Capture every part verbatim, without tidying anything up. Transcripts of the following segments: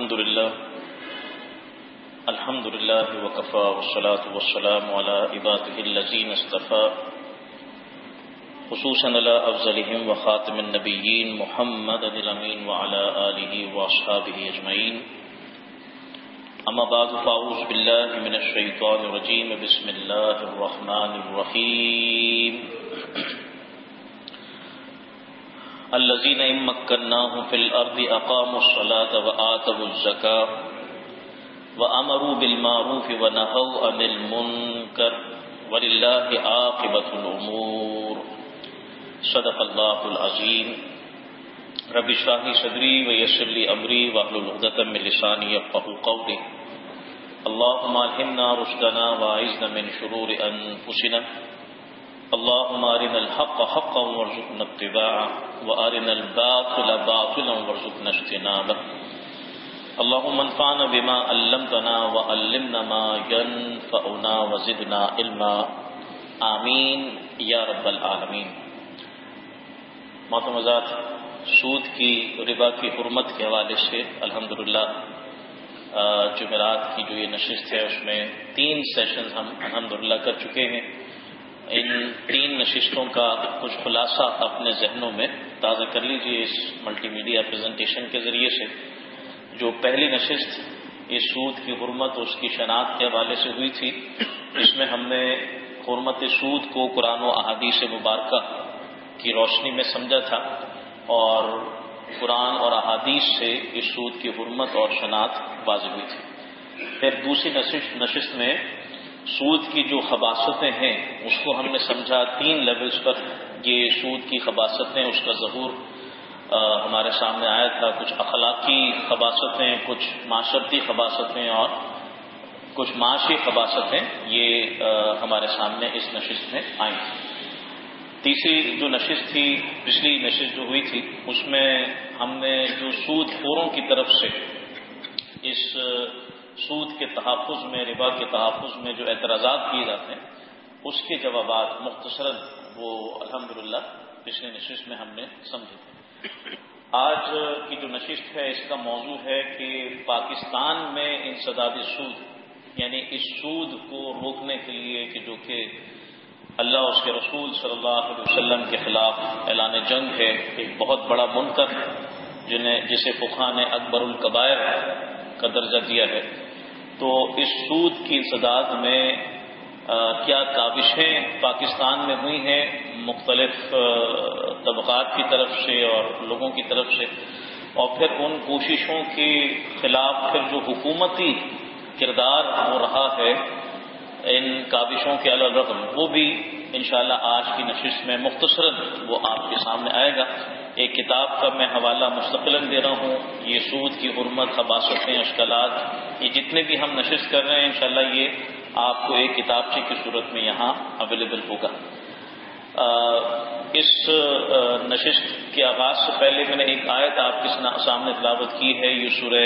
الحمد للہ الحمد للہ وکفى والصلاة والسلام على عباده الذین اصطفى خصوصا على افضلهم وخاتم النبیین محمد الامین وعلى آلہ واصحابہ اجمعین. اما بعد فاعوذ باللہ من الشیطان الرجیم. بسم اللہ الرحمن الرحیم. الذين إن مكناهم في الأرض أقاموا الصلاة وآتوا الزكاة وأمروا بالمعروف ونهوا عن المنكر ولله عاقبة الأمور. صدق الله العظيم. رب اشرح لي صدري ويسر لي أمري واحلل عقدة من لساني يفقهوا قولي. اللهم ألهمنا رشدنا وأعذنا من شرور أنفسنا. اللهم أرنا الحق حقا وارزقنا اتباعه وأرنا الباطل باطلا وارزقنا اجتنابه. اللهم انفعنا بما علمتنا وعلمنا ما ينفعنا وزدنا علما. آمین یا رب العالمین. محترم حضرات، سود کی ربا کی حرمت کے حوالے سے الحمدللہ جمعرات کی جو یہ نشست ہے اس میں تین سیشنز ہم الحمدللہ کر چکے ہیں. ان تین نشستوں کا کچھ خلاصہ اپنے ذہنوں میں تازہ کر لیجئے اس ملٹی میڈیا پریزنٹیشن کے ذریعے سے. جو پہلی نشست اس سود کی حرمت اور اس کی شناخت کے حوالے سے ہوئی تھی، اس میں ہم نے حرمت سود کو قرآن و احادیث مبارکہ کی روشنی میں سمجھا تھا، اور قرآن اور احادیث سے اس سود کی حرمت اور شناخت واضح ہوئی تھی. پھر دوسری نشست نشست میں سود کی جو خباثتیں ہیں اس کو ہم نے سمجھا تین لیولز پر. یہ سود کی خباثتیں، اس کا ظہور ہمارے سامنے آیا تھا. کچھ اخلاقی خباثتیں، کچھ معاشرتی خباثتیں اور کچھ معاشی خباثتیں یہ ہمارے سامنے اس نشست میں آئیں. تیسری جو نشست تھی، پچھلی نشست جو ہوئی تھی، اس میں ہم نے جو سود خوروں کی طرف سے اس سود کے تحفظ میں، ربا کے تحفظ میں جو اعتراضات کیے جاتے ہیں اس کے جوابات مختصراً وہ الحمدللہ پچھلی نشست میں ہم نے سمجھے تھے. آج کی جو نشست ہے اس کا موضوع ہے کہ پاکستان میں انسداد سود، یعنی اس سود کو روکنے کے لیے کہ جو کہ اللہ اس کے رسول صلی اللہ علیہ وسلم کے خلاف اعلان جنگ ہے، ایک بہت بڑا منکر جنہیں جسے فقہاء نے اکبر الکبائر کا درجہ دیا ہے. تو اس سود کی انسداد میں آ, کیا کاوشیں پاکستان میں ہوئی ہیں مختلف طبقات کی طرف سے اور لوگوں کی طرف سے، اور پھر ان کوششوں کے خلاف پھر جو حکومتی کردار ہو رہا ہے ان کاوشوں کے علی الرغم، وہ بھی انشاءاللہ آج کی نشست میں مختصراً وہ آپ کے سامنے آئے گا. ایک کتاب کا میں حوالہ مستقلاً دے رہا ہوں. یہ سود کی حرمت، خباثتیں، اشکالات، یہ جتنے بھی ہم نشست کر رہے ہیں انشاءاللہ یہ آپ کو ایک کتابچے کی صورت میں یہاں اویلیبل ہوگا. اس نشست کے آغاز سے پہلے میں نے ایک آیت آپ کے سامنے تلاوت کی ہے. یہ سورہ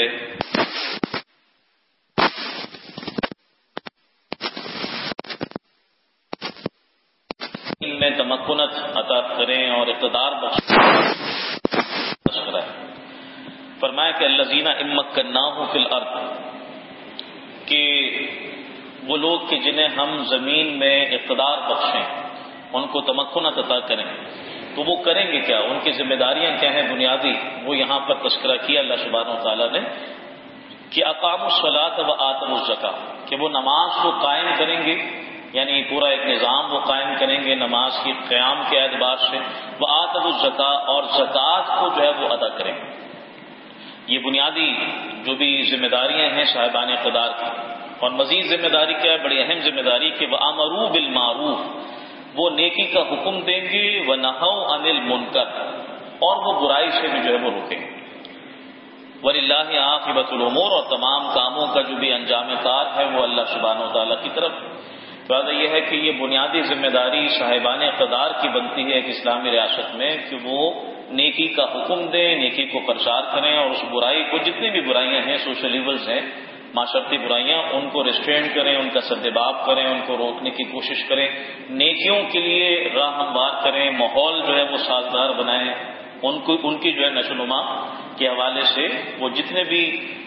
میں تمکنت عطا کریں اور اقتدار بخشیں. فرمایا کہ الذین ان مکناہم فی الارض، کہ وہ لوگ کہ جنہیں ہم زمین میں اقتدار بخشیں، ان کو تمکنت عطا کریں، تو وہ کریں گے کیا؟ ان کی ذمہ داریاں کیا ہیں بنیادی؟ وہ یہاں پر تذکرہ کیا اللہ سبحانہ و تعالیٰ نے کہ اقاموا الصلاۃ وآتوا الزکاۃ، کہ وہ نماز کو قائم کریں گے، یعنی پورا ایک نظام وہ قائم کریں گے نماز کی قیام کے اعتبار سے. وآتوا الزکاۃ، اور زکوٰۃ کو جو ہے وہ ادا کریں گے. یہ بنیادی جو بھی ذمہ داریاں ہیں صاحبان اقتدار کی. اور مزید ذمہ داری کیا ہے؟ بڑی اہم ذمہ داری کہ وَأَمَرُوا بِالْمَعْرُوفِ، وہ نیکی کا حکم دیں گے، وَنَهَوْا عَنِ الْمُنكَرِ، اور وہ برائی سے بھی جو ہے وہ روکیں گے. وَلِلَّهِ عَاقِبَةُ الْأُمُورِ، اور تمام کاموں کا جو بھی انجام کار ہے وہ اللہ سبحانہ و تعالیٰ کی طرف. تو یہ ہے کہ یہ بنیادی ذمہ داری صاحبان اقتدار کی بنتی ہے ایک اسلامی ریاست میں کہ وہ نیکی کا حکم دیں، نیکی کو پرچار کریں، اور اس برائی کو، جتنی بھی برائیاں ہیں، سوشل ایولز ہیں، معاشرتی برائیاں، ان کو ریسٹرین کریں، ان کا سدباب کریں، ان کو روکنے کی کوشش کریں، نیکیوں کے لیے راہ ہموار کریں، ماحول جو ہے وہ سازگار بنائیں. ان کو ان کی جو ہے نشو و نما کے حوالے سے وہ جتنے بھی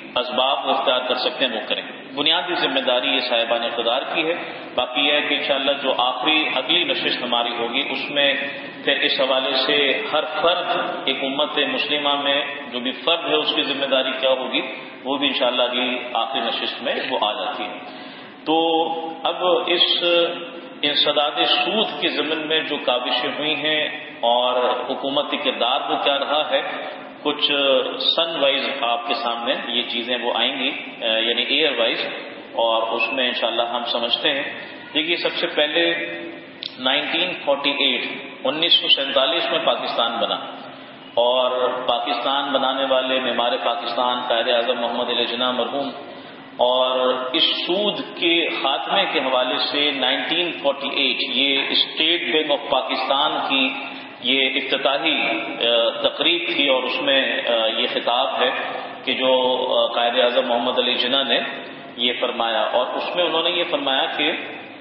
اسباب وہ اختیار کر سکتے ہیں وہ کریں. بنیادی ذمہ داری یہ صاحبان اقتدار کی ہے. باقی یہ ہے کہ انشاءاللہ جو آخری اگلی نشست ہماری ہوگی اس میں پھر اس حوالے سے ہر فرد ایک امت مسلمہ میں جو بھی فرد ہے اس کی ذمہ داری کیا ہوگی وہ بھی انشاءاللہ اگلی آخری نشست میں وہ آ جاتی ہے. تو اب اس انسداد سود کے ضمن میں جو کاوشیں ہوئی ہیں اور حکومتی کردار وہ کیا رہا ہے، کچھ سن وائز آپ کے سامنے یہ چیزیں وہ آئیں گی، یعنی ایئر وائز، اور اس میں انشاءاللہ ہم سمجھتے ہیں. دیکھیے سب سے پہلے نائنٹین فورٹی ایٹ انیس سو سینتالیس میں پاکستان بنا، اور پاکستان بنانے والے معمار پاکستان قائد اعظم محمد علی جناح مرحوم، اور اس سود کے خاتمے کے حوالے سے نائنٹین فورٹی ایٹ یہ اسٹیٹ بینک آف پاکستان کی یہ افتتاحی تقریب تھی، اور اس میں یہ خطاب ہے کہ جو قائد اعظم محمد علی جناح نے یہ فرمایا، اور اس میں انہوں نے یہ فرمایا کہ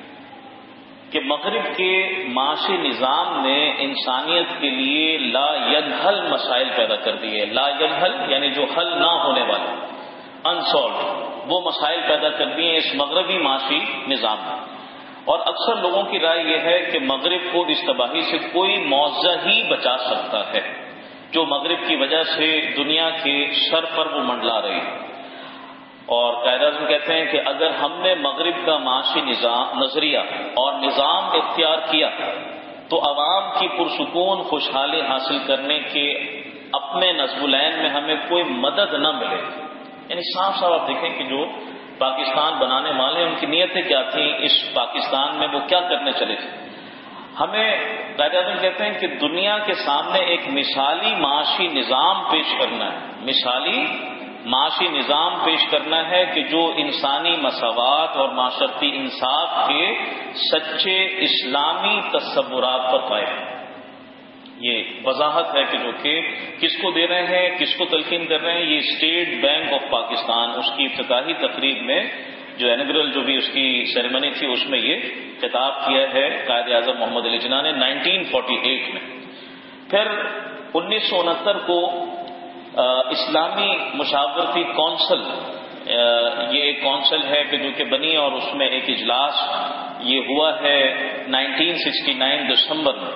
کہ مغرب کے معاشی نظام نے انسانیت کے لیے لا ینحل مسائل پیدا کر دیے. لا ینحل یعنی جو حل نہ ہونے والے، انسالوڈ، وہ مسائل پیدا کر دیے اس مغربی معاشی نظام میں. اور اکثر لوگوں کی رائے یہ ہے کہ مغرب کو اس تباہی سے کوئی معاوضہ ہی بچا سکتا ہے جو مغرب کی وجہ سے دنیا کے سر پر وہ منڈلا رہی ہے. اور قائد اعظم کہتے ہیں کہ اگر ہم نے مغرب کا معاشی نظام نظریہ اور نظام اختیار کیا تو عوام کی پرسکون خوشحالی حاصل کرنے کے اپنے نصب العین میں ہمیں کوئی مدد نہ ملے. یعنی صاف صاف آپ دیکھیں کہ جو پاکستان بنانے والے ان کی نیتیں کیا تھیں، اس پاکستان میں وہ کیا کرنے چلے تھے. ہمیں قائد اعظم کہتے ہیں کہ دنیا کے سامنے ایک مثالی معاشی نظام پیش کرنا ہے، مثالی معاشی نظام پیش کرنا ہے کہ جو انسانی مساوات اور معاشرتی انصاف کے سچے اسلامی تصورات پر قائم ہے. یہ وضاحت ہے کہ جو کہ کس کو دے رہے ہیں، کس کو تلقین کر رہے ہیں. یہ اسٹیٹ بینک آف پاکستان اس کی افتتاحی تقریب میں جو انگرل جو بھی اس کی سیریمنی تھی اس میں یہ خطاب کیا ہے قائد اعظم محمد علی جناح نے نائنٹین فورٹی ایٹ میں. پھر انیس سو انہتر کو اسلامی مشاورتی کونسل، یہ ایک کونسل ہے کہ جو کہ بنی اور اس میں ایک اجلاس یہ ہوا ہے نائنٹین سکسٹی نائن دسمبر میں.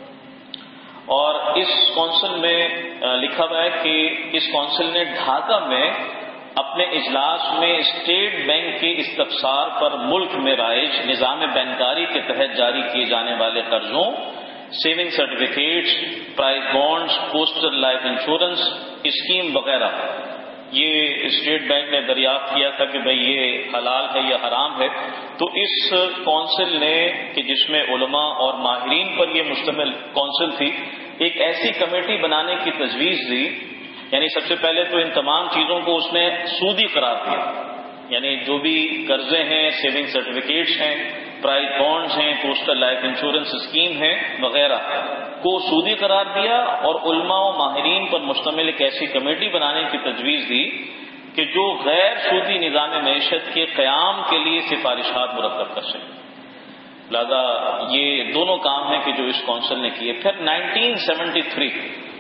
اور اس کونسل میں لکھا ہوا ہے کہ اس کونسل نے ڈھاکہ میں اپنے اجلاس میں اسٹیٹ بینک کے استفسار پر ملک میں رائج نظام بینکاری کے تحت جاری کیے جانے والے قرضوں، saving certificates, prize bonds, postal life insurance scheme وغیرہ یہ اسٹیٹ بینک نے دریافت کیا تھا کہ بھئی یہ حلال ہے یا حرام ہے. تو اس کونسل نے کہ جس میں علماء اور ماہرین پر یہ مشتمل کونسل تھی، ایک ایسی کمیٹی بنانے کی تجویز دی. یعنی سب سے پہلے تو ان تمام چیزوں کو اس نے سودی قرار دیا، یعنی جو بھی قرضے ہیں، سیونگ سرٹیفکیٹس ہیں، پرائز بانڈز ہیں، پوسٹل لائف انشورنس اسکیم ہیں وغیرہ کو سودی قرار دیا، اور علماء و ماہرین پر مشتمل ایک ایسی کمیٹی بنانے کی تجویز دی کہ جو غیر سودی نظام معیشت کے قیام کے لیے سفارشات مرتب کر سکے. لہذا یہ دونوں کام ہیں کہ جو اس کونسل نے کیے. پھر نائنٹین سیونٹی تھری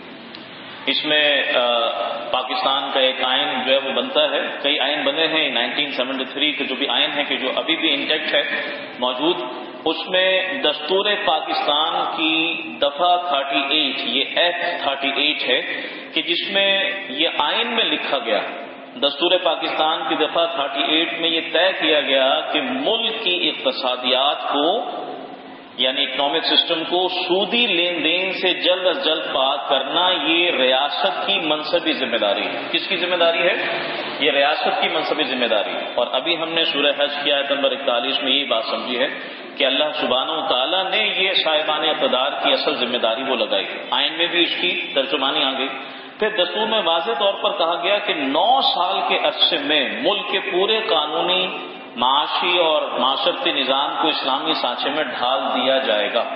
اس میں پاکستان کا ایک آئین جو ہے وہ بنتا ہے. کئی آئین بنے ہیں. نائنٹین سیونٹی تھری کا جو بھی آئین ہے کہ جو ابھی بھی انٹیکٹ ہے موجود، اس میں دستور پاکستان کی دفعہ تھرٹی ایٹ یہ ایکٹ تھرٹی ایٹ ہے کہ جس میں یہ آئین میں لکھا گیا، دستور پاکستان کی دفعہ تھرٹی ایٹ میں یہ طے کیا گیا کہ ملک کی اقتصادیات کو یعنی اکنامک سسٹم کو سودی لین دین سے جلد از جلد پاک کرنا یہ ریاست کی منصبی ذمہ داری ہے. کس کی ذمہ داری ہے؟ یہ ریاست کی منصبی ذمہ داری ہے. اور ابھی ہم نے سورہ حج کی آیت نمبر اکتالیس میں یہی بات سمجھی ہے کہ اللہ سبحانہ و تعالیٰ نے یہ صاحبان اقتدار کی اصل ذمہ داری وہ لگائی. آئین میں بھی اس کی ترجمانی آ گئی. پھر دستور میں واضح طور پر کہا گیا کہ نو سال کے عرصے میں ملک کے پورے قانونی، معاشی اور معاشرتی نظام کو اسلامی سانچے میں ڈھال دیا جائے گا.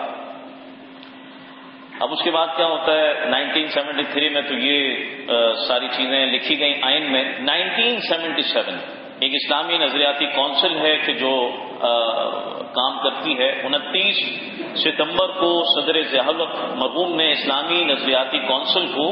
اب اس کے بعد کیا ہوتا ہے؟ نائنٹین سیونٹی تھری میں تو یہ ساری چیزیں لکھی گئیں آئین میں. نائنٹین سیونٹی سیون ایک اسلامی نظریاتی کونسل ہے کہ جو آ, کام کرتی ہے. انتیس ستمبر کو صدر ضیاء الحق مرحوم نے اسلامی نظریاتی کونسل کو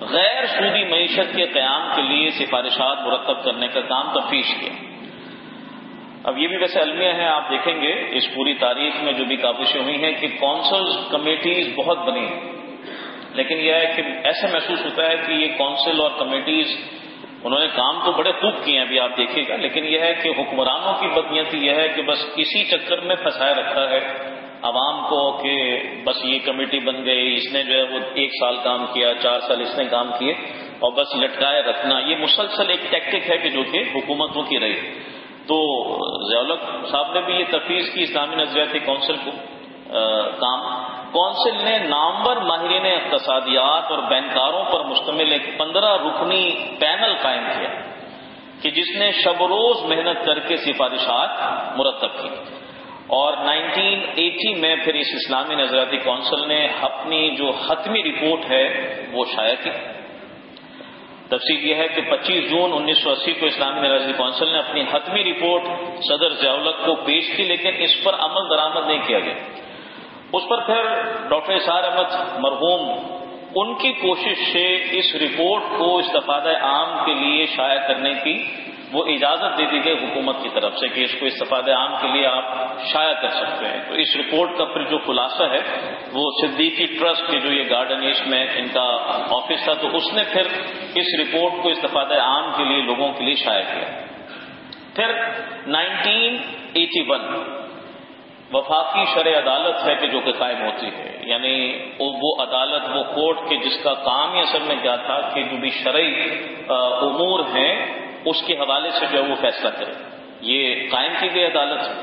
غیر سودی معیشت کے قیام کے لیے سفارشات مرتب کرنے کا کام تفویض کیا۔ اب یہ بھی ویسے المیہ ہے، آپ دیکھیں گے اس پوری تاریخ میں جو بھی کاوشیں ہوئی ہیں کہ کونسلز کمیٹیز بہت بنی ہیں، لیکن یہ ہے کہ ایسا محسوس ہوتا ہے کہ یہ کونسل اور کمیٹیز انہوں نے کام تو بڑے خوب کیے ہیں، ابھی آپ دیکھیے گا، لیکن یہ ہے کہ حکمرانوں کی بدنیتی یہ ہے کہ بس اسی چکر میں پھنسائے رکھا ہے عوام کو کہ بس یہ کمیٹی بن گئی، اس نے جو ہے وہ ایک سال کام کیا، چار سال اس نے کام کیے، اور بس لٹکائے رکھنا، یہ مسلسل ایک ٹیکٹک ہے کہ جو کہ حکومتوں کی رہی۔ تو ضیاء الحق صاحب نے بھی یہ تفویض کی اسلامی نظریاتی کونسل کو کام۔ کونسل نے نامور ماہرین اقتصادیات اور بینکاروں پر مشتمل ایک پندرہ رکنی پینل قائم کیا کہ جس نے شب و روز محنت کر کے سفارشات مرتب کی، اور نائنٹین ایٹی میں پھر اس اسلامی نظریاتی کونسل نے اپنی جو حتمی رپورٹ ہے وہ شائع کی۔ تفصیل یہ ہے کہ پچیس جون انیس سو اسی کو اسلامی نظریاتی کونسل نے اپنی حتمی رپورٹ صدر ضیاء الحق کو پیش کی، لیکن اس پر عمل درآمد نہیں کیا گیا۔ اس پر پھر ڈاکٹر اسحاق احمد مرحوم ان کی کوشش سے اس رپورٹ کو استفادہ عام کے لیے شائع کرنے کی وہ اجازت دے دی گئی حکومت کی طرف سے کہ اس کو استفادہ عام کے لیے آپ شائع کر سکتے ہیں۔ تو اس رپورٹ کا پھر جو خلاصہ ہے وہ صدیقی ٹرسٹ کے جو یہ گارڈن ایسٹ میں ان کا آفس تھا، تو اس نے پھر اس رپورٹ کو استفادہ عام کے لیے لوگوں کے لیے شائع کیا۔ پھر نائنٹین ایٹی ون وفاقی شرع عدالت ہے کہ جو کہ قائم ہوتی ہے، یعنی وہ عدالت، وہ کورٹ کے جس کا کام ہی اصل میں کیا تھا کہ جو بھی شرعی امور ہیں اس کے حوالے سے جو ہے وہ فیصلہ کرے، یہ قائم کی گئی عدالت ہے۔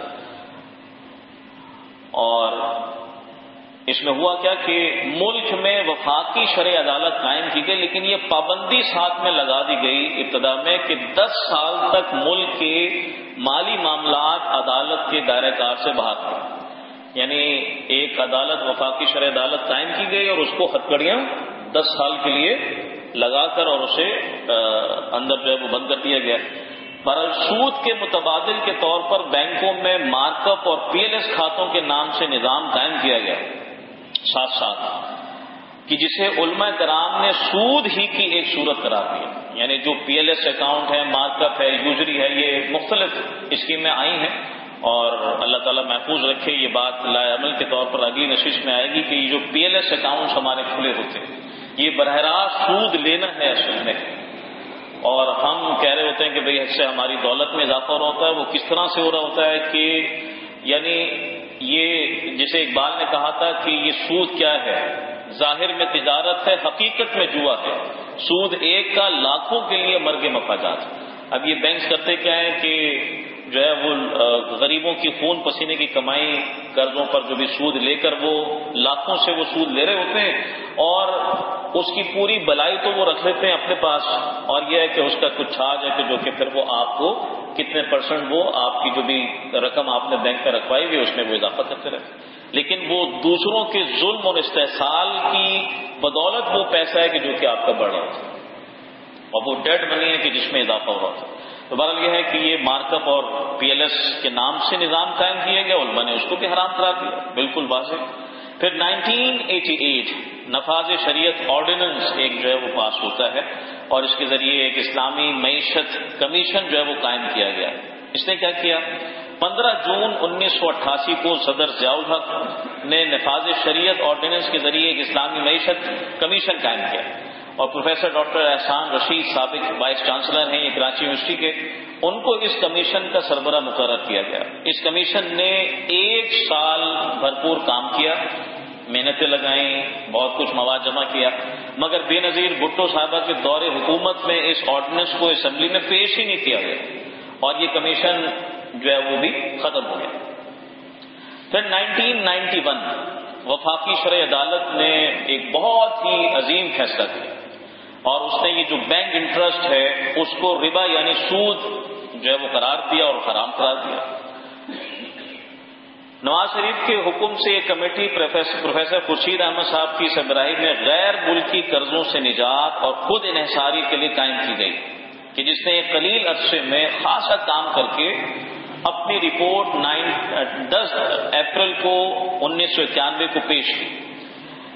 اور اس میں ہوا کیا کہ ملک میں وفاقی شرع عدالت قائم کی گئی، لیکن یہ پابندی ساتھ میں لگا دی گئی ابتدا میں کہ دس سال تک ملک کے مالی معاملات عدالت کے دائرہ کار سے باہر تھے، یعنی ایک عدالت وفاقی شرع عدالت قائم کی گئی اور اس کو ہتھکڑیاں دس سال کے لیے لگا کر اور اسے اندر جو ہے وہ بند کر دیا گیا۔ برحال سود کے متبادل کے طور پر بینکوں میں مارک اپ اور پی ایل ایس کھاتوں کے نام سے نظام قائم کیا گیا ساتھ ساتھ، کہ جسے علماء کرام نے سود ہی کی ایک صورت قرار دیا، یعنی جو پی ایل ایس اکاؤنٹ ہے، مارک اپ ہے، یوزری ہے، یہ مختلف اسکیمیں آئی ہیں، اور اللہ تعالیٰ محفوظ رکھے یہ بات لائے عمل کے طور پر اگلی نشست میں آئے گی کہ یہ جو پی ایل ایس اکاؤنٹس ہمارے کھلے ہوتے ہیں یہ براہ راست سود لینا ہے اصل میں، اور ہم کہہ رہے ہوتے ہیں کہ بھئی اس سے ہماری دولت میں اضافہ ہو رہا ہوتا ہے۔ وہ کس طرح سے ہو رہا ہوتا ہے کہ یعنی یہ جیسے اقبال نے کہا تھا کہ یہ سود کیا ہے، ظاہر میں تجارت ہے، حقیقت میں جوا ہے، سود ایک کا لاکھوں کے لیے مرگ مفاجات۔ اب یہ بینکس کرتے کیا ہے کہ جو ہے وہ غریبوں کی خون پسینے کی کمائی قرضوں پر جو بھی سود لے کر وہ لاکھوں سے وہ سود لے رہے ہوتے ہیں، اور اس کی پوری بلائی تو وہ رکھ لیتے ہیں اپنے پاس، اور یہ ہے کہ اس کا کچھ چھاج ہے کہ جو کہ پھر وہ آپ کو کتنے پرسنٹ وہ آپ کی جو بھی رقم آپ نے بینک میں رکھوائی ہوئی اس میں وہ اضافہ کرتے رہتے، لیکن وہ دوسروں کے ظلم اور استحصال کی بدولت وہ پیسہ ہے کہ جو کہ آپ کا بڑھ رہا ہوتا ہے، اور وہ ڈیڈ منی ہے کہ جس میں اضافہ ہو رہا ہوتا ہے۔ تو بہرحال یہ ہے کہ یہ مارک اپ اور پی ایل ایس کے نام سے نظام قائم کیا گیا، علماء نے اس کو بھی حرام قرار دیا، بالکل واضح۔ پھر نائنٹین ایٹی ایٹ نفاذ شریعت آرڈیننس ایک جو ہے وہ پاس ہوتا ہے، اور اس کے ذریعے ایک اسلامی معیشت کمیشن جو ہے وہ قائم کیا گیا۔ اس نے کیا کیا؟ پندرہ جون انیس سو اٹھاسی کو صدر ضیاء الحق نے نفاذ شریعت آرڈیننس کے ذریعے ایک اسلامی معیشت کمیشن قائم کیا، اور پروفیسر ڈاکٹر احسان رشید سابق وائس چانسلر ہیں یہ کراچی یونیورسٹی کے، ان کو اس کمیشن کا سربراہ مقرر کیا گیا۔ اس کمیشن نے ایک سال بھرپور کام کیا، محنتیں لگائیں، بہت کچھ مواد جمع کیا، مگر بے نظیر بھٹو صاحبہ کے دور حکومت میں اس آرڈیننس کو اسمبلی میں پیش ہی نہیں کیا گیا، اور یہ کمیشن جو ہے وہ بھی ختم ہو گیا۔ پھر نائنٹین نائنٹی ون وفاقی شرع عدالت نے ایک بہت ہی عظیم فیصلہ کیا، اور اس نے یہ جو بینک انٹرسٹ ہے اس کو ربا یعنی سود جو ہے وہ قرار دیا اور حرام قرار دیا۔ نواز شریف کے حکم سے ایک کمیٹی پروفیسر خورشید احمد صاحب کی سربراہی میں غیر ملکی قرضوں سے نجات اور خود انحصاری کے لیے قائم کی گئی، کہ جس نے ایک قلیل عرصے میں خاصا کام کر کے اپنی رپورٹ دس اپریل کو انیس سو اکیانوے کو پیش کی۔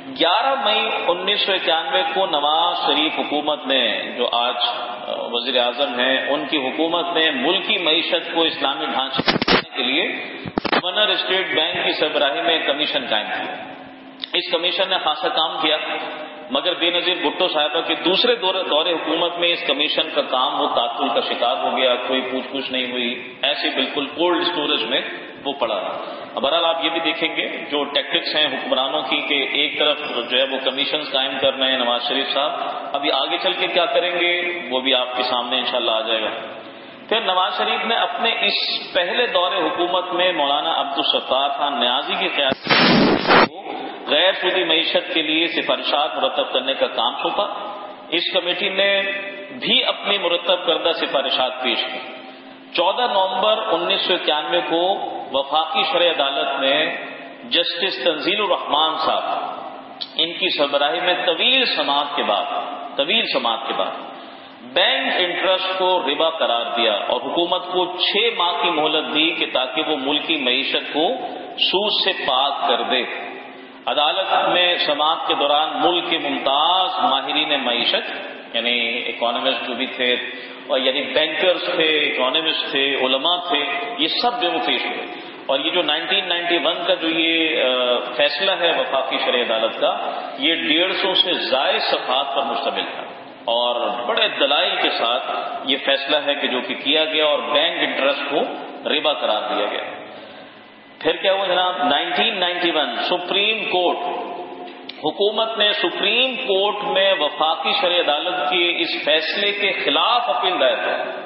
گیارہ مئی انیس سو اکیانوے کو نواز شریف حکومت نے، جو آج وزیر اعظم ہیں، ان کی حکومت نے ملکی معیشت کو اسلامی ڈھانچے بنانے کے لیے گورنر اسٹیٹ بینک کی سربراہی میں ایک کمیشن قائم کیا۔ اس کمیشن نے خاصا کام کیا، مگر بے نظیر بھٹو صاحبہ کے دوسرے دور دور حکومت میں اس کمیشن کا کام وہ تعطل کا شکار ہو گیا، کوئی پوچھ گچھ نہیں ہوئی، ایسے بالکل کولڈ اسٹوریج میں وہ پڑا۔ بہرحال آپ یہ بھی دیکھیں گے جو ٹیکٹکس ہیں حکمرانوں کی کہ ایک طرف جو ہے وہ کمیشنز قائم کر رہے ہیں نواز شریف صاحب، ابھی آگے چل کے کیا کریں گے وہ بھی آپ کے سامنے انشاءاللہ آ جائے گا۔ پھر نواز شریف نے اپنے اس پہلے دور حکومت میں مولانا عبدالستار خان نیازی کی قیادت کو غیر سودی معیشت کے لیے سفارشات مرتب کرنے کا کام سونپا۔ اس کمیٹی نے بھی اپنی مرتب کردہ سفارشات پیش کی۔ چودہ نومبر انیس سو اکیانوے کو وفاقی شرعی عدالت میں جسٹس تنزیل الرحمان صاحب ان کی سربراہی میں طویل سماعت کے بعد طویل سماعت کے بعد بینک انٹرسٹ کو ربا قرار دیا اور حکومت کو چھ ماہ کی مہلت دی کہ تاکہ وہ ملکی معیشت کو سود سے پاک کر دے۔ عدالت میں سماعت کے دوران ملک کے ممتاز ماہرین معیشت یعنی اکانومسٹ جو بھی تھے اور یعنی بینکرز تھے، اکانومسٹ تھے، علماء تھے، یہ سب جو وہ پیش ہوئے۔ اور یہ جو نائنٹین نائنٹی ون کا جو یہ فیصلہ ہے وفاقی شرعی عدالت کا، یہ ڈیڑھ سو سے زائد صفحات پر مشتمل ہے اور بڑے دلائل کے ساتھ یہ فیصلہ ہے کہ جو کہ کیا گیا اور بینک انٹرسٹ کو ربا قرار دیا گیا۔ پھر کیا ہوا جناب، nineteen ninety one supreme court حکومت نے سپریم کورٹ میں وفاقی شرعی عدالت کے اس فیصلے کے خلاف اپیل دائر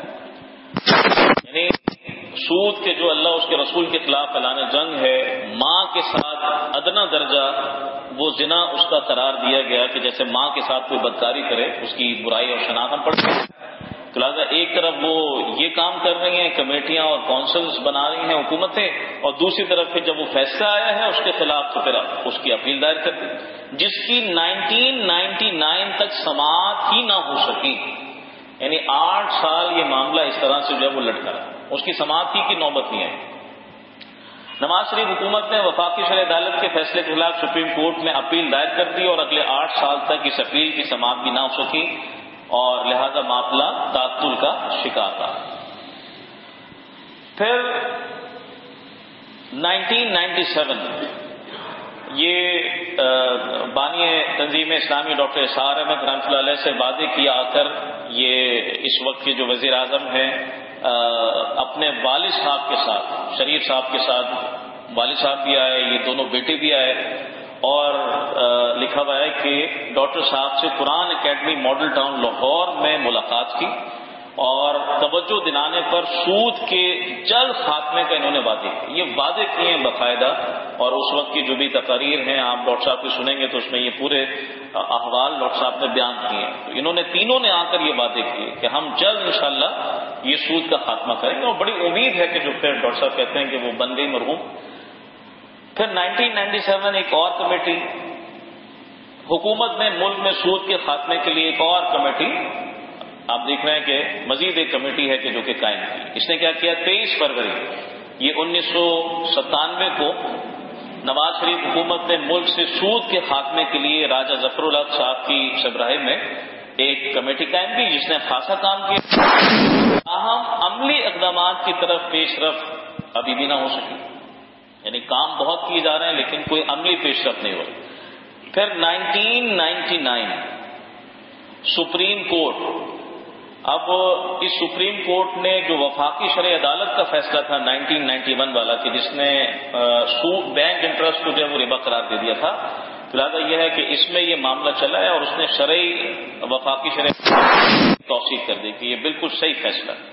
کی، یعنی سود کے جو اللہ اس کے رسول کے خلاف اعلان جنگ ہے، ماں کے ساتھ ادنا درجہ وہ زنا اس کا قرار دیا گیا کہ جیسے ماں کے ساتھ کوئی بدکاری کرے اس کی برائی اور شناخت ہم پڑھتے ہیں۔ تو لہٰذا ایک طرف وہ یہ کام کر رہی ہیں کمیٹیاں اور کونسلز بنا رہی ہیں حکومتیں، اور دوسری طرف پھر جب وہ فیصلہ آیا ہے اس کے خلاف تو پھر اس کی اپیل دائر کر دی، جس کی نائنٹین نائنٹی نائن تک سماعت ہی نہ ہو سکی، یعنی آٹھ سال یہ معاملہ اس طرح سے جو ہے وہ لٹکا رہا، اس کی سماعت ہی کی نوبت نہیں آئی۔ نواز شریف حکومت نے وفاقی شرعی عدالت کے فیصلے کے خلاف سپریم کورٹ میں اپیل دائر کر دی اور اگلے آٹھ سال تک اس اپیل کی سماعت بھی نہ ہو سکی اور لہذا معاملہ تعطل کا شکار تھا۔ پھر نائنٹین نائنٹی سیون یہ بانی تنظیم اسلامی ڈاکٹر اسحاق احمد رحمۃ اللہ علیہ سے وعدے کیا آ کر یہ اس وقت کے جو وزیر اعظم ہیں اپنے والد صاحب کے ساتھ، شریف صاحب کے ساتھ، والد صاحب بھی آئے، یہ دونوں بیٹے بھی آئے، اور لکھا ہوا ہے کہ ڈاکٹر صاحب سے Quran academy model town Lahore میں ملاقات کی اور توجہ دلانے پر سود کے جلد خاتمے کا انہوں نے وعدے کیے۔ یہ وعدے کیے ہیں باقاعدہ، اور اس وقت کی جو بھی تقاریر ہیں آپ ڈاکٹر صاحب کو سنیں گے تو اس میں یہ پورے احوال ڈاکٹر صاحب نے بیان کیے ہیں۔ تو انہوں نے تینوں نے آ کر یہ وعدے کیے کہ ہم جلد انشاءاللہ یہ سود کا خاتمہ کریں گے، اور بڑی امید ہے کہ جو پھر ڈاکٹر صاحب کہتے ہیں کہ وہ بن گئی مرحوم۔ پھر نائنٹین نائنٹی سیون ایک اور کمیٹی، حکومت نے ملک میں سود کے خاتمے کے لیے ایک اور کمیٹی، آپ دیکھ رہے ہیں کہ مزید ایک کمیٹی ہے کہ جو کہ قائم کی۔ اس نے کیا کیا، تیئیس فروری یہ انیس سو ستانوے کو نواز شریف حکومت نے ملک سے سود کے خاتمے کے لیے راجہ ظفر الحق صاحب کی سربراہی میں ایک کمیٹی قائم کی جس نے خاصا کام کیا، تاہم عملی اقدامات کی طرف پیش رفت ابھی بھی نہ ہو سکی، یعنی کام بہت کیے جا رہے ہیں لیکن کوئی عملی پیش رفت نہیں ہو رہی۔ پھر nineteen ninety nine supreme court, اب اس سپریم کورٹ نے جو وفاقی شرعی عدالت کا فیصلہ تھا نائنٹین نائنٹی ون والا کہ جس نے بینک انٹرسٹ کو جو ہے وہ ربا قرار دے دیا تھا، لہٰذا یہ ہے کہ اس میں یہ معاملہ چلا ہے اور اس نے شرعی وفاقی شرعی توثیق کر دی کہ یہ بالکل صحیح فیصلہ ہے۔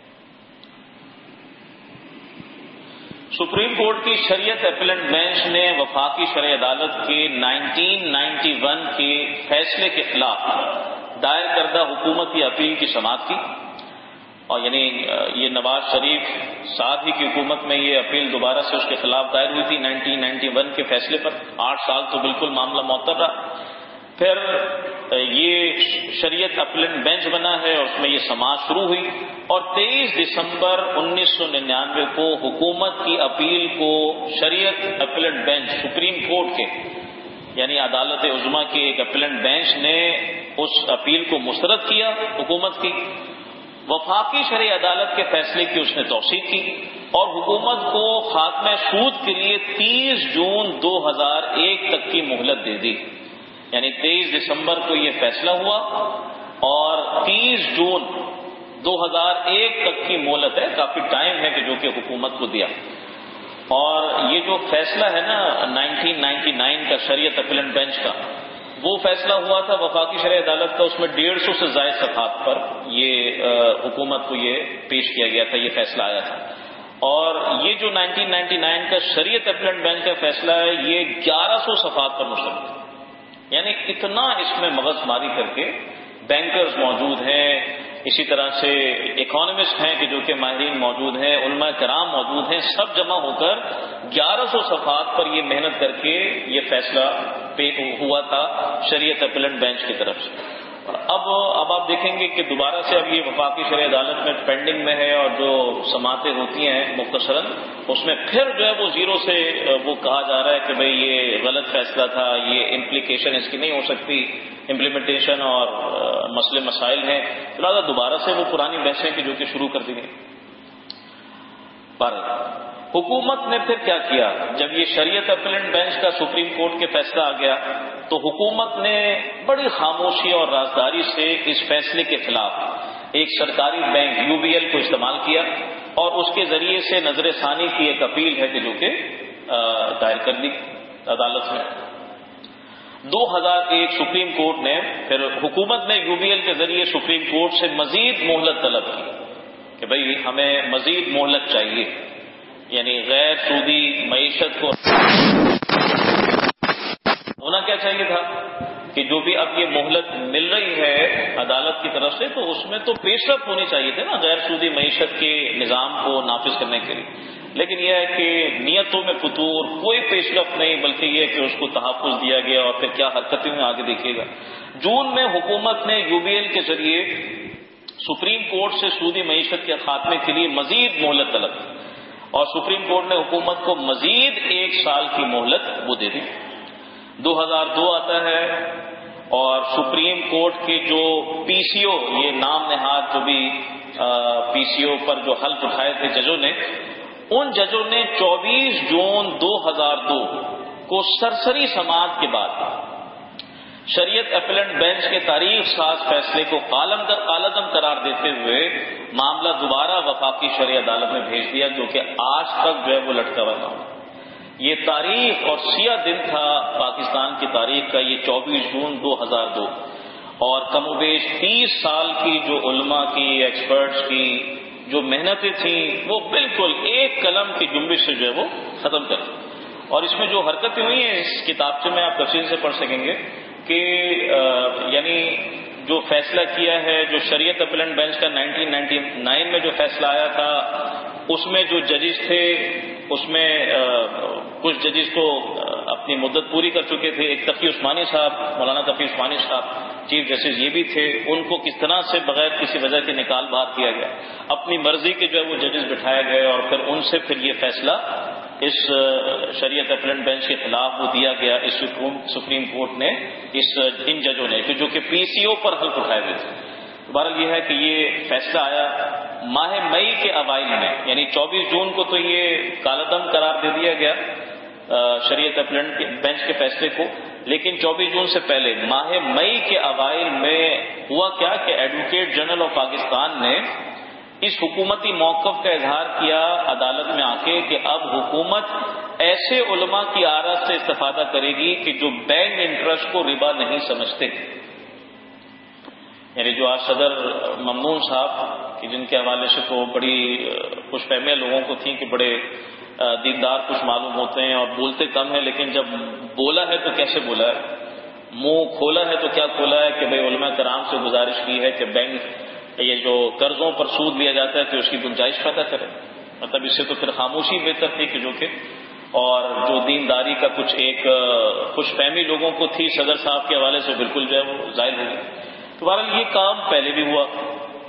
سپریم کورٹ کی شریعت اپیلنٹ بینچ نے وفاقی شرعی عدالت کے نائنٹین نائنٹی ون کے فیصلے کے خلاف دائر کردہ حکومتی اپیل کی سماعت کی، اور یعنی یہ نواز شریف صاحب ہی کی حکومت میں یہ اپیل دوبارہ سے اس کے خلاف دائر ہوئی تھی نائنٹین نائنٹی ون کے فیصلے پر، آٹھ سال تو بالکل معاملہ معطل رہا۔ پھر یہ شریعت اپیلنٹ بینچ بنا ہے اور اس میں یہ سماعت شروع ہوئی، اور تیئیس دسمبر انیس سو ننانوے کو حکومت کی اپیل کو شریعت اپیلنٹ بینچ سپریم کورٹ کے یعنی عدالت عظمیٰ کے ایک اپیلنٹ بینچ نے اس اپیل کو مسترد کیا حکومت کی. وفاقی شرعی عدالت کے فیصلے کی اس نے توثیق کی اور حکومت کو خاتمہ سود کے لیے تیس جون دو ہزار ایک تک کی مہلت دے دی. یعنی تیئیس دسمبر کو یہ فیصلہ ہوا اور تیس جون دو ہزار ایک تک کی مہلت ہے، کافی ٹائم ہے کہ جو کہ حکومت کو دیا. اور یہ جو فیصلہ ہے نا نائنٹین نائنٹی نائن کا شریعت اپیلنٹ بینچ کا، وہ فیصلہ ہوا تھا وفاقی شرعی عدالت کا. اس میں ڈیڑھ سو سے زائد صفحات پر یہ حکومت کو یہ پیش کیا گیا تھا، یہ فیصلہ آیا تھا. اور یہ جو نائنٹین نائنٹی نائن کا شریعت اپیلنٹ بینچ کا فیصلہ ہے یہ گیارہ سو صفحات پر مشتمل ہے. یعنی اتنا اس میں مغز ماری کر کے بینکرز موجود ہیں، اسی طرح سے اکانومسٹ ہیں کہ جو کہ ماہرین موجود ہیں، علماء کرام موجود ہیں، سب جمع ہو کر گیارہ سو صفحات پر یہ محنت کر کے یہ فیصلہ ہوا تھا شریعت اپیلنٹ بینچ کی طرف سے. اب اب آپ دیکھیں گے کہ دوبارہ سے اب یہ وفاقی شرعی عدالت میں پینڈنگ میں ہے اور جو سماعتیں ہوتی ہیں مختصراً اس میں پھر جو ہے وہ زیرو سے وہ کہا جا رہا ہے کہ بھئی یہ غلط فیصلہ تھا، یہ امپلیکیشن اس کی نہیں ہو سکتی، امپلیمنٹیشن اور مسئلے مسائل ہیں. لہٰذا دوبارہ سے وہ پرانی بحثیں کہ جو کہ شروع کر دی گئی. پر حکومت نے پھر کیا کیا؟ جب یہ شریعت اپیلنٹ بینچ کا سپریم کورٹ کے فیصلہ آ گیا تو حکومت نے بڑی خاموشی اور رازداری سے اس فیصلے کے خلاف ایک سرکاری بینک یو بی ایل کو استعمال کیا اور اس کے ذریعے سے نظر ثانی کی ایک اپیل ہے کہ جو کہ دائر کر دی عدالت میں. دو ہزار ایک سپریم کورٹ نے پھر حکومت نے یو بی ایل کے ذریعے سپریم کورٹ سے مزید مہلت طلب کی کہ بھئی ہمیں مزید مہلت چاہیے. یعنی غیر سودی معیشت کو ہونا کیا چاہیے تھا کہ جو بھی اب یہ مہلت مل رہی ہے عدالت کی طرف سے تو اس میں تو پیش رفت ہونی چاہیے تھی نا غیر سودی معیشت کے نظام کو نافذ کرنے کے لیے. لیکن یہ ہے کہ نیتوں میں فتور، کوئی پیش رفت نہیں، بلکہ یہ کہ اس کو تحفظ دیا گیا اور پھر کیا حرکتیں ہوئی آگے دیکھیے گا. جون میں حکومت نے یو بی ایل کے ذریعے سپریم کورٹ سے سودی معیشت کے خاتمے کے لیے مزید مہلت طلب کی اور سپریم کورٹ نے حکومت کو مزید ایک سال کی مہلت وہ دے دی. دو ہزار دو آتا ہے اور سپریم کورٹ کے جو پی سی او، یہ نام نہاد جو بھی پی سی او پر جو حلف اٹھائے تھے ججوں نے، ان ججوں نے چوبیس جون دو ہزار دو کو سرسری سماعت کے بعد شریعت اپیلنٹ بینچ کے تاریخ ساز فیصلے کو کالعدم قرار دیتے ہوئے معاملہ دوبارہ وفاقی شرعی عدالت میں بھیج دیا، جو کہ آج تک جو ہے وہ لٹکا ہوا تھا. یہ تاریخ اور سیاہ دن تھا پاکستان کی تاریخ کا، یہ چوبیس جون دو ہزار دو، اور کم و بیش تیس سال کی جو علماء کی، ایکسپرٹس کی جو محنتیں تھیں وہ بالکل ایک قلم کی جنبش سے جو ہے وہ ختم کر دی. اور اس میں جو حرکتیں ہوئی ہیں اس کتابچے میں آپ تفصیل سے پڑھ سکیں گے کہ یعنی جو فیصلہ کیا ہے جو شریعت اپیلنٹ بینچ کا نائنٹین نائنٹی نائن میں جو فیصلہ آیا تھا اس میں جو ججز تھے اس میں کچھ ججز کو اپنی مدت پوری کر چکے تھے. ایک تقی عثمانی صاحب، مولانا تقی عثمانی صاحب چیف جسٹس یہ بھی تھے، ان کو کس طرح سے بغیر کسی وجہ کے نکال باہر کیا گیا، اپنی مرضی کے جو ہے وہ ججز بٹھائے گئے اور پھر ان سے پھر یہ فیصلہ اس شریعت اپیلنٹ بینچ کے خلاف وہ دیا گیا اس سپریم کورٹ نے اس ان ججوں نے جو کہ پی سی او پر حلف اٹھائے ہوئے تھے. بہرحال یہ ہے کہ یہ فیصلہ آیا ماہ مئی کے اوائل میں، یعنی چوبیس جون کو تو یہ کالعدم قرار دے دیا گیا شریعت اپیلنٹ بینچ کے فیصلے کو، لیکن چوبیس جون سے پہلے ماہ مئی کے اوائل میں ہوا کیا کہ ایڈوکیٹ جنرل آف پاکستان نے اس حکومتی موقف کا اظہار کیا عدالت میں آ کے کہ اب حکومت ایسے علماء کی آراء سے استفادہ کرے گی کہ جو بینک انٹرسٹ کو ربا نہیں سمجھتے. یعنی جو آج صدر ممنون صاحب کہ جن کے حوالے سے تو بڑی خوش فہمیاں لوگوں کو تھیں کہ بڑے دیندار کچھ معلوم ہوتے ہیں اور بولتے کم ہیں، لیکن جب بولا ہے تو کیسے بولا ہے، منہ کھولا ہے تو کیا کھولا ہے کہ بھئی علماء کرام سے گزارش کی ہے کہ بینک یہ جو قرضوں پر سود لیا جاتا ہے کہ اس کی گنجائش پیدا کرے. مطلب اس سے تو پھر خاموشی بہتر تھی کہ جو کہ اور جو دینداری کا کچھ ایک خوش فہمی لوگوں کو تھی صدر صاحب کے حوالے سے بالکل جو ہے وہ ظاہر ہو گئی. تو بہرحال یہ کام پہلے بھی ہوا.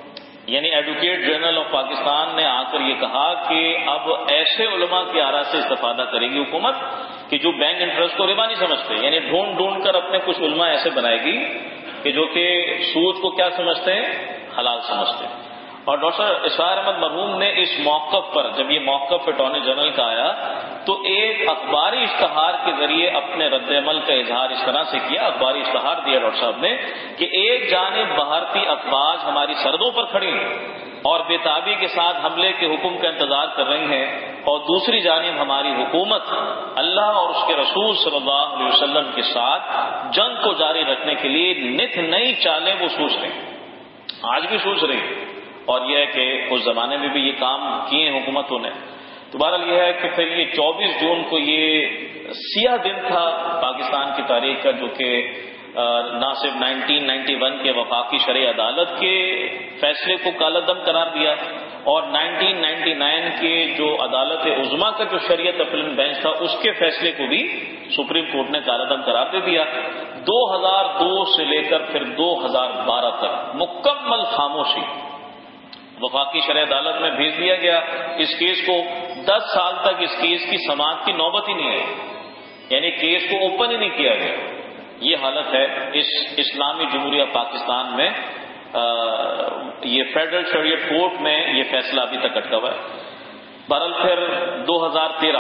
یعنی ایڈوکیٹ جنرل آف پاکستان نے آ کر یہ کہا کہ اب ایسے علماء کی آرا سے استفادہ کرے گی حکومت کہ جو بینک انٹرسٹ کو ربا نہیں سمجھتے، یعنی ڈھونڈ ڈھونڈ کر اپنے کچھ علماء ایسے بنائے گی کہ جو کہ سود کو کیا سمجھتے ہیں؟ حلال سمجھتے ہیں۔ اور ڈاکٹر اسرار احمد مرحوم نے اس موقف پر، جب یہ موقف اٹارنی جنرل کا آیا تو ایک اخباری اشتہار کے ذریعے اپنے رد عمل کا اظہار اس طرح سے کیا، اخباری اشتہار دیا ڈاکٹر صاحب نے کہ ایک جانب بھارتی افواج ہماری سرحدوں پر کھڑی اور بے تابی کے ساتھ حملے کے حکم کا انتظار کر رہی ہیں، اور دوسری جانب ہماری حکومت اللہ اور اس کے رسول صلی اللہ علیہ وسلم کے ساتھ جنگ کو جاری رکھنے کے لیے نت نئی چالیں وہ سوچ رہی ہیں، آج بھی سوچ رہی ہیں، اور یہ ہے کہ اس زمانے میں بھی یہ کام کیے حکومتوں نے۔ تو بہرحال یہ ہے کہ پھر یہ چوبیس جون کو یہ سیاہ دن تھا پاکستان کی تاریخ کا، جو کہ نہ صرف نائنٹین نائنٹی ون کے وفاقی شرعی عدالت کے فیصلے کو کالا دم قرار دیا، اور نائنٹین نائنٹی نائن کے جو عدالت عظمیٰ کا جو شریعت اپیلنٹ بینچ تھا اس کے فیصلے کو بھی سپریم کورٹ نے کالا دم قرار دے دیا۔ دو ہزار دو سے لے کر پھر دو ہزار بارہ تک مکمل خاموشی وفاقی شرعی عدالت میں بھیج دیا گیا اس کیس کو۔ دس سال تک اس کیس کی سماعت کی نوبت ہی نہیں آئی، یعنی کیس کو اوپن ہی نہیں کیا گیا۔ یہ حالت ہے اس اسلامی جمہوریہ پاکستان میں۔ آ, یہ فیڈرل شریعت کورٹ میں یہ فیصلہ ابھی تک اٹکا ہوا ہے۔ بہرحال پھر دو ہزار تیرہ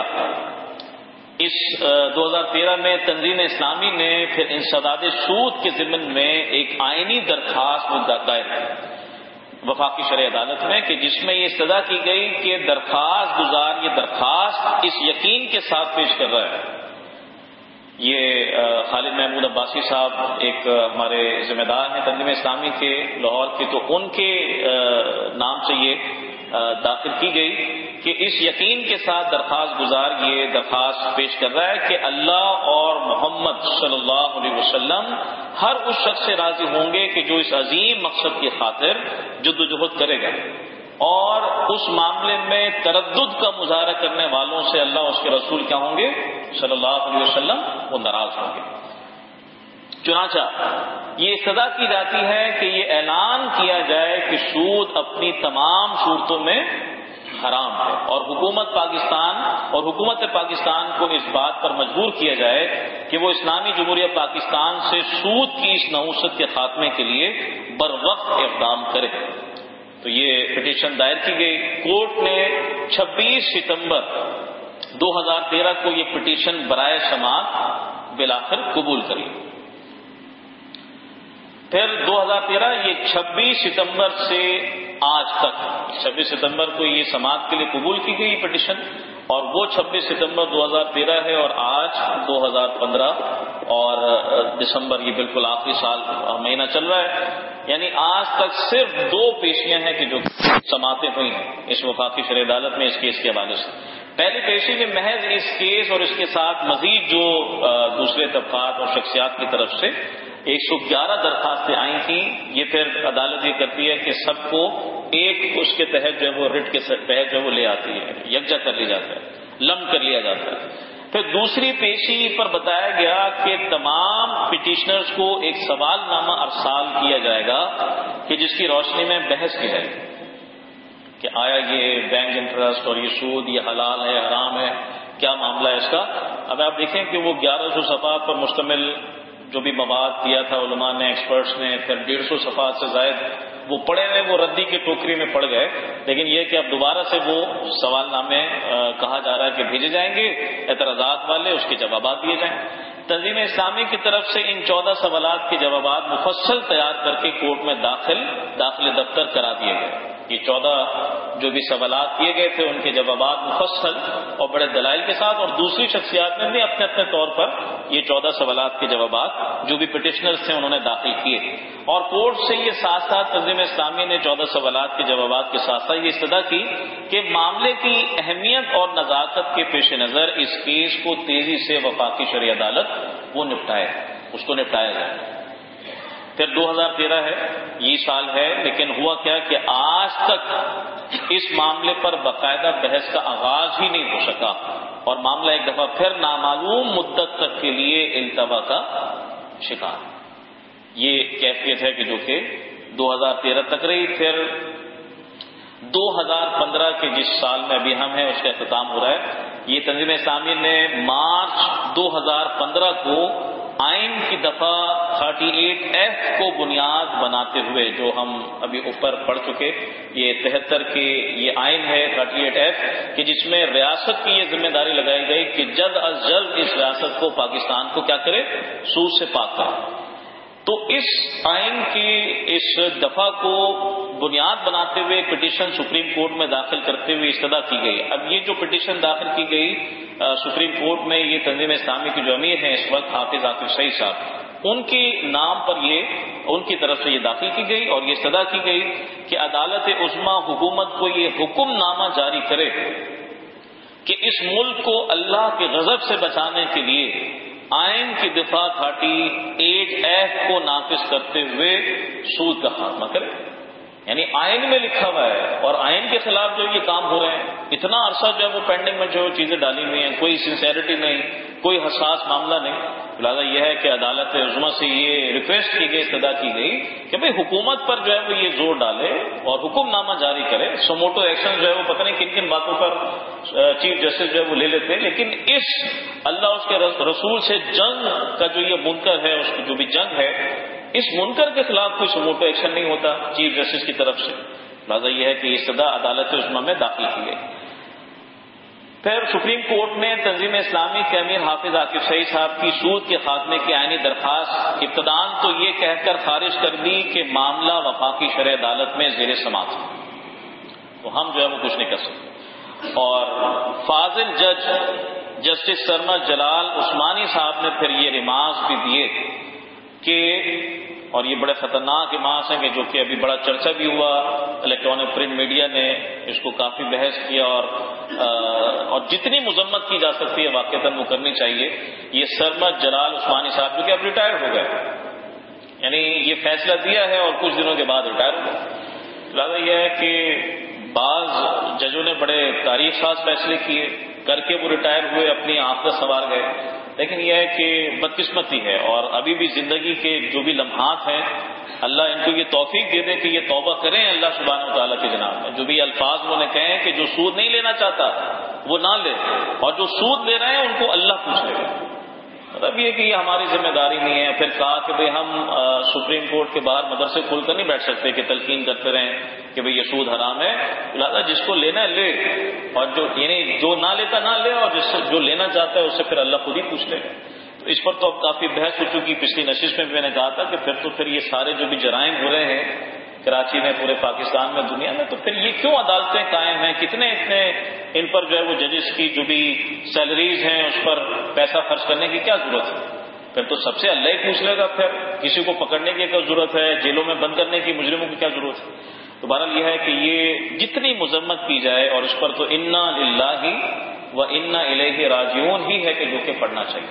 اس دو ہزار تیرہ میں تنظیم اسلامی نے پھر انسداد سود کے ضمن میں ایک آئینی درخواست دائر کی وفاقی شرعی عدالت میں، کہ جس میں یہ استدعا کی گئی کہ درخواست گزار یہ درخواست اس یقین کے ساتھ پیش کر رہا ہے، یہ خالد محمود عباسی صاحب ایک ہمارے ذمہ دار ہیں تنظیم اسلامی کے لاہور کے، تو ان کے نام سے یہ داخل کی گئی کہ اس یقین کے ساتھ درخواست گزار یہ درخواست پیش کر رہا ہے کہ اللہ اور محمد صلی اللہ علیہ وسلم ہر اس شخص سے راضی ہوں گے کہ جو اس عظیم مقصد کی خاطر جد و جہد کرے گا، اور اس معاملے میں تردد کا مظاہرہ کرنے والوں سے اللہ اور اس کے رسول کیا ہوں گے صلی اللہ علیہ وسلم وہ ناراض ہوں گے۔ چنانچہ یہ استدعا کی جاتی ہے کہ یہ اعلان کیا جائے کہ سود اپنی تمام صورتوں میں حرام ہے، اور حکومت پاکستان اور حکومت پاکستان کو اس بات پر مجبور کیا جائے کہ وہ اسلامی جمہوریہ پاکستان سے سود کی اس نحوست کے خاتمے کے لیے بروقت اقدام کرے۔ تو یہ پٹیشن دائر کی گئی۔ کورٹ نے چھبیس ستمبر دو ہزار تیرہ کو یہ پٹیشن برائے سماعت بالآخر قبول کری۔ پھر دو ہزار تیرہ یہ چھبیس ستمبر سے آج تک، چھبیس ستمبر کو یہ سماعت کے لیے قبول کی گئی پٹیشن، اور وہ چھبیس ستمبر دو ہزار تیرہ ہے، اور آج دو ہزار پندرہ اور دسمبر، یہ بالکل آخری سال مہینہ چل رہا ہے، یعنی آج تک صرف دو پیشیاں ہیں کہ جو سماعتیں ہوئی ہیں اس وفاقی شرعی عدالت میں اس کیس کے حوالے سے۔ پہلی پیشی میں محض اس کیس اور اس کے ساتھ مزید جو دوسرے طبقات اور شخصیات کی طرف سے ایک سو گیارہ درخواستیں آئی تھیں، یہ پھر عدالت یہ کرتی ہے کہ سب کو ایک اس کے تحت جو ہے وہ رٹ کے تحت جو ہے وہ لے آتی ہے، یکجا کر لی جاتا ہے، لم کر لیا جاتا ہے۔ پھر دوسری پیشی پر بتایا گیا کہ تمام پٹیشنرز کو ایک سوال نامہ ارسال کیا جائے گا کہ جس کی روشنی میں بحث کی جائے کہ آیا یہ بینک انٹرسٹ اور یہ سود یہ حلال ہے حرام ہے، کیا معاملہ ہے اس کا۔ اب آپ دیکھیں کہ وہ گیارہ سو صفحات پر مشتمل جو بھی مواد دیا تھا علماء نے، ایکسپرٹس نے، پھر ڈیڑھ سو صفحات سے زائد وہ پڑھے ہوئے وہ ردی کی ٹوکری میں پڑ گئے، لیکن یہ کہ اب دوبارہ سے وہ سوال نامے کہا جا رہا ہے کہ بھیجے جائیں گے اعتراضات والے، اس کے جوابات دیے جائیں۔ تنظیم اسلامی کی طرف سے ان چودہ سوالات کے جوابات مفصل تیار کر کے کورٹ میں داخل داخل دفتر کرا دیے گئے۔ یہ چودہ جو بھی سوالات کیے گئے تھے ان کے جوابات مفصل اور بڑے دلائل کے ساتھ، اور دوسری شخصیات نے بھی اپنے اپنے طور پر یہ چودہ سوالات کے جوابات جو بھی پٹیشنرز تھے انہوں نے داخل کیے، اور کورٹ سے یہ ساتھ ساتھ تنظیم اسلامی نے چودہ سوالات کے جوابات کے ساتھ ساتھ یہ استدعا کی کہ معاملے کی اہمیت اور نزاکت کے پیش نظر اس کیس کو تیزی سے وفاقی شرعی عدالت وہ نپٹائے، اس کو نپٹایا جائے۔ پھر دو ہزار تیرہ ہے، یہ سال ہے، لیکن ہوا کیا کہ آج تک اس معاملے پر باقاعدہ بحث کا آغاز ہی نہیں ہو سکا، اور معاملہ ایک دفعہ پھر نامعلوم مدت تک کے لیے التوا کا شکار۔ یہ کیفیت ہے کہ جو کہ دو ہزار تیرہ تک رہی۔ پھر دو ہزار پندرہ کے جس سال میں ابھی ہم ہیں اس کا اختتام ہو رہا ہے۔ یہ تنظیم اسلامی نے مارچ دو ہزار پندرہ کو آئین کی دفعہ اڑتیس ایف کو بنیاد بناتے ہوئے، جو ہم ابھی اوپر پڑھ چکے، یہ تہتر کی یہ آئین ہے اڑتیس ایف کہ جس میں ریاست کی یہ ذمہ داری لگائی گئی کہ جلد از جلد اس ریاست کو، پاکستان کو کیا کرے، سود سے پاک کرے۔ تو اس آئین کی اس دفعہ کو بنیاد بناتے ہوئے پٹیشن سپریم کورٹ میں داخل کرتے ہوئے استدعا کی گئی۔ اب یہ جو پٹیشن داخل کی گئی سپریم کورٹ میں، یہ تنظیم اسلامی کے جو امیر ہیں اس وقت حافظ عاقب سعید صاحب، ان کے نام پر یہ ان کی طرف سے یہ داخل کی گئی اور یہ استدعا کی گئی کہ عدالت عظمی حکومت کو یہ حکم نامہ جاری کرے کہ اس ملک کو اللہ کے غضب سے بچانے کے لیے آئین کی دفعہ اڑتیس ایف کو نافذ کرتے ہوئے سود کا خاتمہ کرے۔ یعنی آئین میں لکھا ہوا ہے اور آئین کے خلاف جو یہ کام ہو رہے ہیں، اتنا عرصہ جو ہے وہ پینڈنگ میں جو چیزیں ڈالی ہوئی ہیں، کوئی سنسیئرٹی نہیں، کوئی حساس معاملہ نہیں۔ لہٰذا یہ ہے کہ عدالت عظمی سے یہ ریکویسٹ کی گئی، استدعا کی گئی کہ بھئی حکومت پر جو ہے وہ یہ زور ڈالے اور حکم نامہ جاری کرے۔ سوموٹو ایکشن جو ہے وہ پتہ نہیں کن کن باتوں پر چیف جسٹس جو ہے وہ لے لیتے ہیں، لیکن اس اللہ اس کے رسول سے جنگ کا جو یہ منکر ہے، اس کی جو بھی جنگ ہے، اس منکر کے خلاف کوئی سوموٹو ایکشن نہیں ہوتا چیف جسٹس کی طرف سے۔ لہٰذا یہ ہے کہ یہ استدعا عدالت عظمی میں داخل کی گئی۔ پھر سپریم کورٹ نے تنظیم اسلامی کے امیر حافظ عاقب سعید صاحب کی سود کے خاتمے کی آئینی درخواست ابتداءً تو یہ کہہ کر خارج کر دی کہ معاملہ وفاقی شرعی عدالت میں زیر سماعت ہے، تو ہم جو ہے وہ کچھ نہیں کر سکتے۔ اور فاضل جج جسٹس سرمد جلال عثمانی صاحب نے پھر یہ ریمارکس بھی دیے کہ، اور یہ بڑے خطرناک ریمارکس ہیں کہ جو کہ ابھی بڑا چرچا بھی ہوا، الیکٹرانک پرنٹ میڈیا نے اس کو کافی بحث کیا اور اور جتنی مذمت کی جا سکتی ہے واقعتاً وہ کرنی چاہیے۔ یہ سرمد جلال عثمانی صاحب جو کہ اب ریٹائر ہو گئے، یعنی یہ فیصلہ دیا ہے اور کچھ دنوں کے بعد ریٹائر ہو گئے۔ لہٰذا یہ ہے کہ بعض ججوں نے بڑے تاریخ ساز فیصلے کیے، کر کے وہ ریٹائر ہوئے، اپنی آخرت سنوار گئے، لیکن یہ ہے کہ بدقسمتی ہے اور ابھی بھی زندگی کے جو بھی لمحات ہیں اللہ ان کو یہ توفیق دے دے کہ یہ توبہ کریں اللہ سبحانہ وتعالیٰ کے جناب میں۔ جو بھی الفاظ انہوں نے کہے ہیں کہ جو سود نہیں لینا چاہتا وہ نہ لے، اور جو سود لے رہے ہیں ان کو اللہ پوچھ لے گا۔ مطلب یہ کہ یہ ہماری ذمہ داری نہیں ہے۔ پھر کہا کہ بھئی ہم سپریم کورٹ کے باہر مدرسے کھول کر نہیں بیٹھ سکتے کہ تلقین کرتے رہیں کہ بھئی یہ سود حرام ہے، لہٰذا جس کو لینا ہے لے، اور جو یعنی جو نہ لیتا نہ لے، اور جس جو لینا چاہتا ہے اس سے پھر اللہ خود ہی پوچھ لے گا۔ تو اس پر تو اب کافی بحث ہو چکی، پچھلی نشست میں بھی میں نے کہا تھا کہ پھر تو پھر یہ سارے جو بھی جرائم ہو رہے ہیں کراچی میں، پورے پاکستان میں، دنیا میں، تو پھر یہ کیوں عدالتیں قائم ہیں؟ کتنے اتنے ان پر جو ہے وہ ججز کی جو بھی سیلریز ہیں اس پر پیسہ خرچ کرنے کی کیا ضرورت ہے؟ پھر تو سب سے اللہ ہی پوچھ لے گا۔ پھر کسی کو پکڑنے کی کیا ضرورت ہے؟ جیلوں میں بند کرنے کی مجرموں کی کیا ضرورت ہے؟ تو بہرحال یہ ہے کہ یہ جتنی مذمت کی جائے، اور اس پر تو انا للہ و انا الیہ راجعون ہی ہے کہ جو کہ پڑھنا چاہیے۔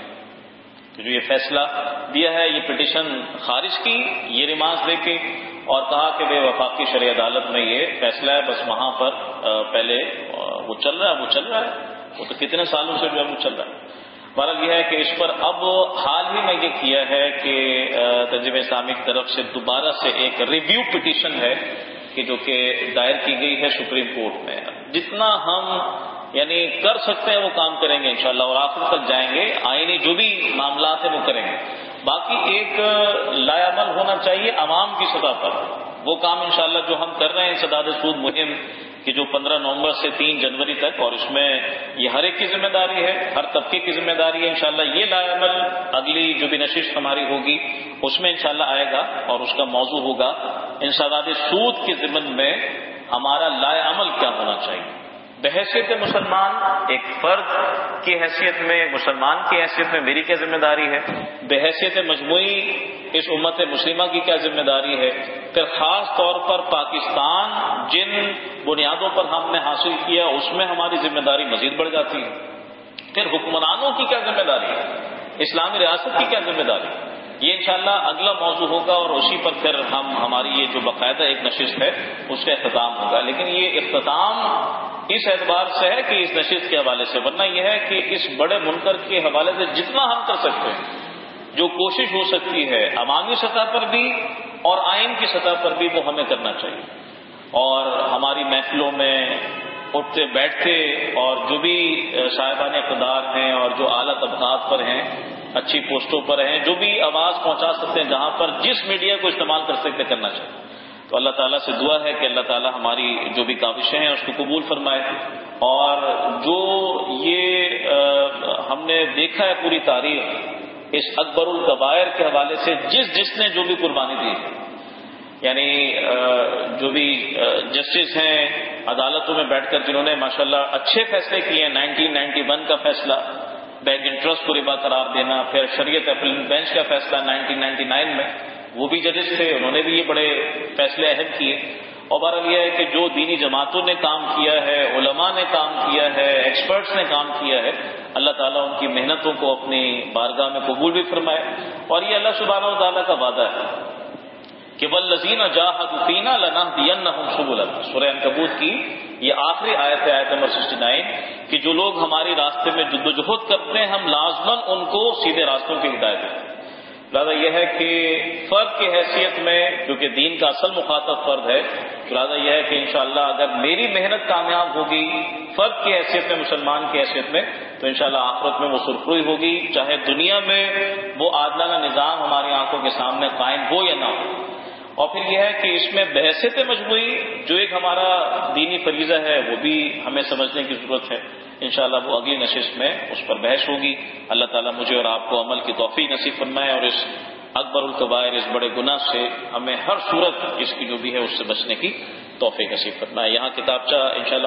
تو جو یہ فیصلہ دیا ہے، یہ پٹیشن خارج کی یہ ریمارکس دے کے، اور کہا کہ بے وفاقی شرعی عدالت میں یہ فیصلہ ہے، بس وہاں پر پہلے وہ چل رہا ہے وہ چل رہا ہے وہ تو کتنے سالوں سے جو ہے وہ چل رہا ہے۔ بہرحال یہ ہے کہ اس پر اب حال ہی میں یہ کیا ہے کہ تنظیم اسلامی کی طرف سے دوبارہ سے ایک ریویو پٹیشن ہے کہ جو کہ دائر کی گئی ہے سپریم کورٹ میں۔ جتنا ہم یعنی کر سکتے ہیں وہ کام کریں گے انشاءاللہ، اور آخر تک جائیں گے، آئینی جو بھی معاملات ہیں وہ کریں گے۔ باقی ایک لائے عمل ہونا چاہیے عوام کی سطح پر، وہ کام انشاءاللہ جو ہم کر رہے ہیں سداد سود مہم کہ جو پندرہ نومبر سے تین جنوری تک، اور اس میں یہ ہر ایک کی ذمہ داری ہے، ہر طبقے کی ذمہ داری ہے۔ انشاءاللہ یہ لائے عمل اگلی جو بھی نشست ہماری ہوگی اس میں انشاءاللہ آئے گا، اور اس کا موضوع ہوگا انسداد سود کے ضمن میں ہمارا لائے عمل کیا ہونا چاہیے۔ بحیثیت مسلمان ایک فرد کی حیثیت میں، مسلمان کی حیثیت میں میری کیا ذمہ داری ہے، بحیثیت مجموعی اس امت مسلمہ کی کیا ذمہ داری ہے، پھر خاص طور پر پاکستان جن بنیادوں پر ہم نے حاصل کیا اس میں ہماری ذمہ داری مزید بڑھ جاتی ہے، پھر حکمرانوں کی کیا ذمہ داری ہے، اسلامی ریاست کی کیا ذمہ داری ہے۔ یہ انشاءاللہ اگلا موضوع ہوگا، اور اسی پر پھر ہم ہماری یہ جو باقاعدہ ایک نشست ہے اس کا اختتام ہوگا۔ لیکن یہ اختتام اس اعتبار سے ہے کہ اس نشست کے حوالے سے، ورنہ یہ ہے کہ اس بڑے منکر کے حوالے سے جتنا ہم کر سکتے ہیں، جو کوشش ہو سکتی ہے عوامی سطح پر بھی اور آئین کی سطح پر بھی، وہ ہمیں کرنا چاہیے۔ اور ہماری محفلوں میں اٹھتے بیٹھتے اور جو بھی صاحبان اقتدار ہیں اور جو اعلیٰ طبقات پر ہیں، اچھی پوسٹوں پر ہیں، جو بھی آواز پہنچا سکتے ہیں، جہاں پر جس میڈیا کو استعمال کر سکتے کرنا چاہیے. تو اللہ تعالیٰ سے دعا ہے کہ اللہ تعالیٰ ہماری جو بھی کاوشیں ہیں اس کو قبول فرمائے. اور جو یہ ہم نے دیکھا ہے پوری تاریخ اس اکبر الکبائر کے حوالے سے، جس جس نے جو بھی قربانی دی، یعنی جو بھی جسٹس ہیں عدالتوں میں بیٹھ کر جنہوں نے ماشاءاللہ اچھے فیصلے کیے ہیں، نائنٹین نائنٹی ون کا فیصلہ بینک انٹرسٹ کو ربا قرار دینا، پھر شریعت اپیلنٹ بینچ کا فیصلہ نائنٹین نائنٹی نائن میں، وہ بھی ججز تھے، انہوں نے بھی یہ بڑے فیصلے اہم کیے. اور بہرحال یہ ہے کہ جو دینی جماعتوں نے کام کیا ہے، علماء نے کام کیا ہے، ایکسپرٹس نے کام کیا ہے، اللہ تعالیٰ ان کی محنتوں کو اپنی بارگاہ میں قبول بھی فرمائے. اور یہ اللہ سبحانہ و تعالیٰ کا وعدہ ہے کہ والذین جاہدوا فینا لنہدینہم سبلنا. سورہ عنکبوت کی یہ آخری آیت ہے، آیت نمبر سکسٹی نائن، کہ جو لوگ ہماری راستے میں جدوجہد کرتے ہیں ہم لازماً ان کو سیدھے راستوں کی ہدایت دیں. لہٰذا یہ ہے کہ فرد کی حیثیت میں، کیونکہ دین کا اصل مخاطب فرد ہے، لہٰذا یہ ہے کہ انشاءاللہ اگر میری محنت کامیاب ہوگی فرد کی حیثیت میں، مسلمان کی حیثیت میں، تو انشاءاللہ آخرت میں وہ سرخروئی ہوگی، چاہے دنیا میں وہ عادلانہ نظام ہماری آنکھوں کے سامنے قائم ہو یا نہ ہو. اور پھر یہ ہے کہ اس میں بحثیت مجموعی جو ایک ہمارا دینی فریضہ ہے وہ بھی ہمیں سمجھنے کی ضرورت ہے. انشاءاللہ وہ اگلی نشست میں اس پر بحث ہوگی. اللہ تعالیٰ مجھے اور آپ کو عمل کی توفیق نصیب فرمائے اور اس اکبر الکبائر، اس بڑے گناہ سے ہمیں ہر صورت اس کی جو بھی ہے اس سے بچنے کی توفیق نصیب فرمائے. یہاں کتابچہ انشاءاللہ